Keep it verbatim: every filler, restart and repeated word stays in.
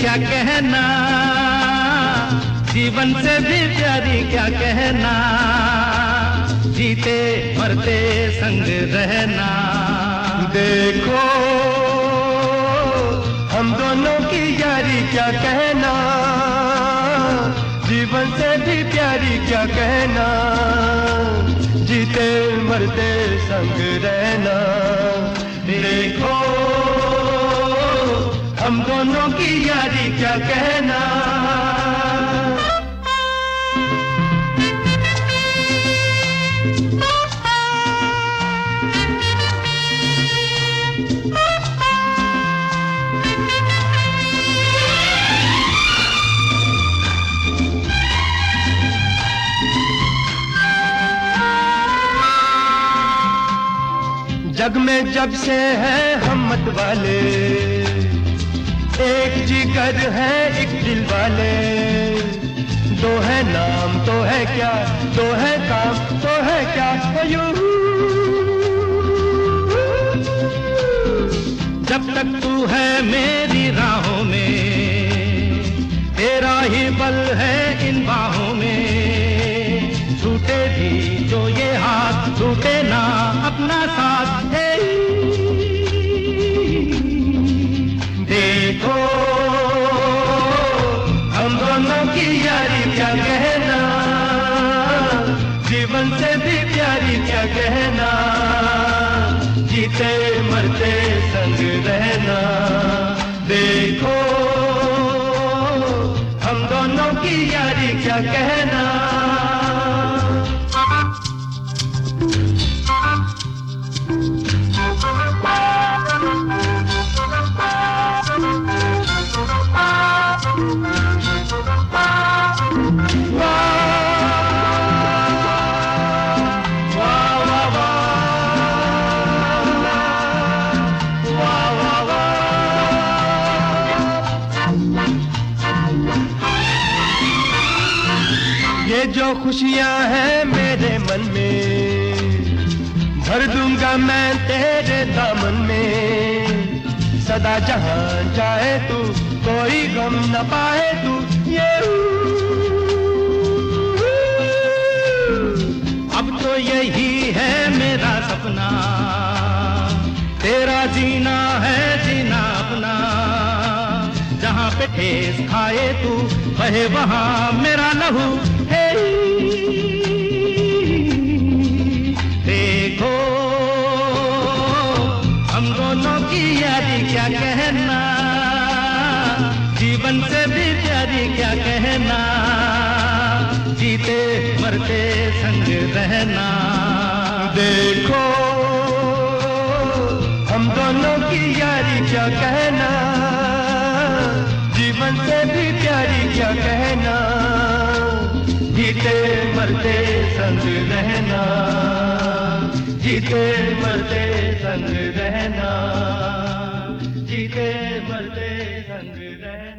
क्या कहना, जीवन से भी प्यारी क्या कहना, जीते मरते संग रहना। देखो हम दोनों की यारी क्या कहना, जीवन से भी प्यारी क्या कहना, जीते मरते संग रहना। देखो हम दोनों की यारी क्या कहना। जग में जब से है हम मत वाले, एक जिगर है एक दिल वाले, दो है नाम तो है क्या, दो है काम तो है क्या। जब तक तू है मेरी राहों में, तेरा ही बल है इन बाहों में, छूटे भी जो ये हाथ छूटे ना अपना साथ। देखो हम दोनों की यारी क्या कहना, जीवन से भी प्यारी क्या कहना, जीते मरते संग रहना। देखो हम दोनों की यारी क्या कहना। ये जो खुशियां हैं मेरे मन में, भर दूंगा मैं तेरे दामन में। सदा जहां जाए तू, कोई गम न पाए तू। ये अब तो यही है मेरा सपना, तेरा जीना है जीना अपना। जहां पे ठेस खाए तू, बहे वहां मेरा लहू। देखो हम दोनों की यारी क्या कहना, जीवन से भी प्यारी क्या कहना, जीते मरते संग रहना। देखो हम दोनों की यारी क्या कहना, जीवन से भी प्यारी क्या कहना, जीते मरते संग रहना, जीते मरते संग रहना, जीते मरते संग रहना।